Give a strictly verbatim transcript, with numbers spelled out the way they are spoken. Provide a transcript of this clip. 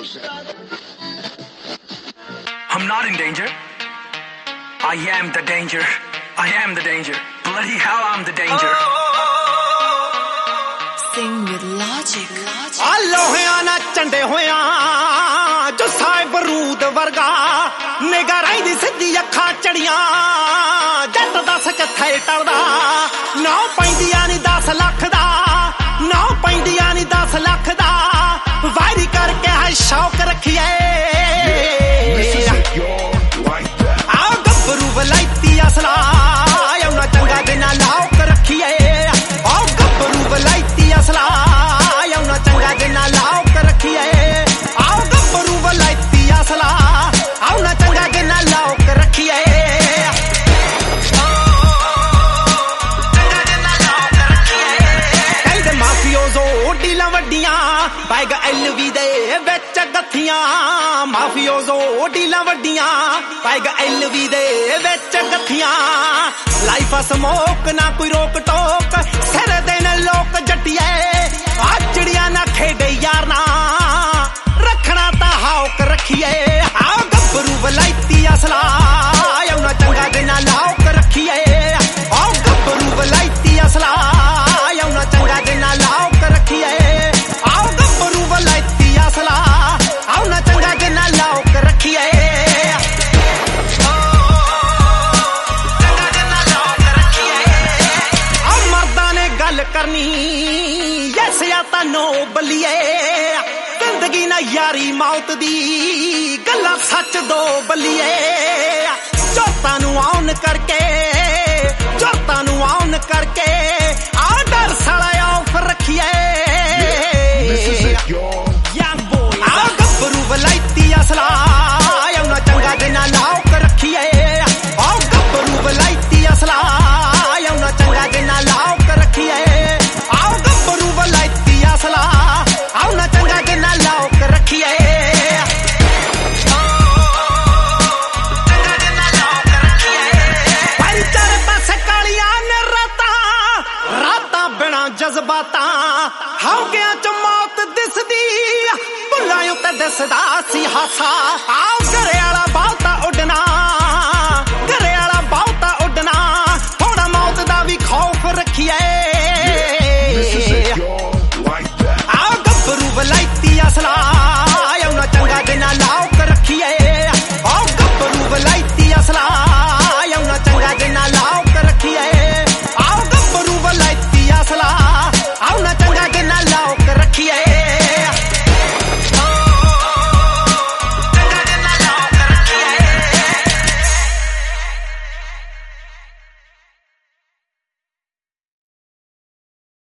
I'm not in danger. I am the danger. I am the danger. Bloody hell, I'm the danger. Sing with logic. ਆ ਲੋਹਿਆਂ ਨਾਲ ਚੰਡੇ ਹੋਇਆ ਜੋ ਸਾਹਿਬ ਰੂਦ ਵਰਗਾ ਨਿਗਾਹ ਰਹਿੰਦੀ ਸਿੱਧੀ ਅੱਖਾਂ ਚੜੀਆਂ ਜੱਟ ਦੱਸ ਕਿੱਥੇ ਟਲਦਾ ਨਾ ਪੈਂਦੀਆਂ ਨੀ ਦਸ ਲੱਖ ਦਾ ਨਾ ਪੈਂਦੀਆਂ ਨੀ ਦਸ ਲੱਖ ਦਾ ਵਾਇਰੀ ਕਰਕੇ ਹੈ ਸ਼ੌਕ ਰੱਖੀਏ ਆ ਗੱਭਰੂ ਵਲਾਇਤੀ ਅਸਲਾ ਆਉਣਾ ਚੰਗਾ ਦੇ ਨਾਲ ਲੌਕ ਰੱਖੀਏ ਆ ਗੱਭਰੂ ਵਲਾਇਤੀ ਅਸਲਾ ਆਉਣਾ ਚੰਗਾ ਦੇ ਨਾਲ ਲੌਕ ਰੱਖੀਏ ਆ ਗੱਭਰੂ ਵਲਾਇਤੀ ਅਸਲਾ ਆਉਣਾ ਚੰਗਾ ਦੇ ਨਾਲ ਲੌਕ ਰੱਖੀਏ ਕਹਿੰਦੇ ਮਾਫੀਓਜ਼ੋ ਡੀਲਾਂ ਵੱਡੀਆਂ ਪੈਗ ਐਲਵੀ ਦੇ ਵਿੱਚ ਗੱਥੀਆਂ ਮਾਫੀਓਜ਼ੋ ਡੀਲਾਂ ਵੱਡੀਆਂ ਪੈਗ ਐਲਵੀ ਦੇ ਵਿੱਚ ਗੱਥੀਆਂ ਲਾਈਫ ਆ ਸਮੋਕ ਨਾ ਕੋਈ ਰੋਕ ਟੋਕ ਸਿਰ ਦੇ ਨੇ ਲੋਕ ਜੱਟੀਏ ਆ ਚਿੜੀਆਂ ਨਾ ਖੇਡੇ ਯਾਰ ਨਾ ਰੱਖਣਾ ਤਾਂ ਹੌਕ ਰੱਖੀਏ ਆ ਗੱਭਰੂ ਵਲਾਇਤੀ ਅਸਲਾ ਆਉਣਾ ਚੰਗਾ ਦੇ ਨਾਲ ਹੌਕ ਰੱਖੀਏ ਆ ਗੱਭਰੂ ਵਲਾਇਤੀ ਅਸਲਾ ਆਉਣਾ ਚੰਗਾ ਦੇ ਨਾਲ ਹੌਕ ਰੱਖੀਏ ਆ ਗੱਭਰੂ ਵਲਾਇਤੀ ਅਸਲਾ ਆਉਣਾ ਚੰਗਾ ਦੇ ਨਾਲ ਹੌਕ ਰੱਖੀਏ ਕਰਨੀ ਯੈਸ ਜਾਂ ਤਾਂ ਨੋ ਬਲੀਏ ਜ਼ਿੰਦਗੀ ਨਾ ਯਾਰੀ ਮੌਤ ਦੀ ਗੱਲਾਂ ਸੱਚ ਦੋ ਬਲੀਏ ਜੋਤਾਂ ਨੂੰ ਆਉਣ ਕਰਕੇ ਜੋਤਾਂ ਨੂੰ ਆਉਣ ਕਰਕੇ ਆ ਡਰ ਸਾਲਾ ਆਫ ਰੱਖੀਏ ਆ ਗੱਭਰੂ ਵਲਾਇਤੀ ਅਸਲਾ ਆਉਣਾ ਚੰਗਾ ਦੇ ਨਾਲ ਲੌਕ ਰੱਖੀਏ ਆ ਗੱਭਰੂ ਵਲਾਇਤੀ ਅਸਲਾ ਆਉਣਾ ਚੰਗਾ ਦੇ ਨਾਲ ਲੌਕ ਰੱਖੀਏ ਆਉ ਗੱਭਰੂ ਵਲਾਇਤੀ ਅਸਲਾ ਆਉਣਾ ਚੰਗਾ ਦੇ ਨਾਲ ਲੌਕ ਰੱਖੀਏ ਪਰ ਚਾਰੇ ਪਾਸੇ ਕਾਲੀਆਂ ਨੇ ਰਾਤਾਂ ਰਾਤਾਂ ਬਿਨਾਂ ਜਜ਼ਬਾਤਾਂ ਹੌਕਿਆਂ ਚ ਮੌਤ ਦਿਸਦੀ ਭੁੱਲਾਂ ਉੱਤੇ ਦਿਸਦਾ ਸੀ ਹਾਸਾ ਆਉ ਘਰੇ ਵਾਲਾ ਬਹੁਤਾ ਉੱਡਣਾ ਘਰੇ ਵਾਲਾ ਬਹੁਤਾ ਉੱਡਣਾ ਥੋੜਾ ਮੌਤ ਦਾ ਵੀ ਖੌਫ ਰੱਖੀਏ ਆ ਗੱਭਰੂ ਵਲਾਇਤੀ ਅਸਲਾ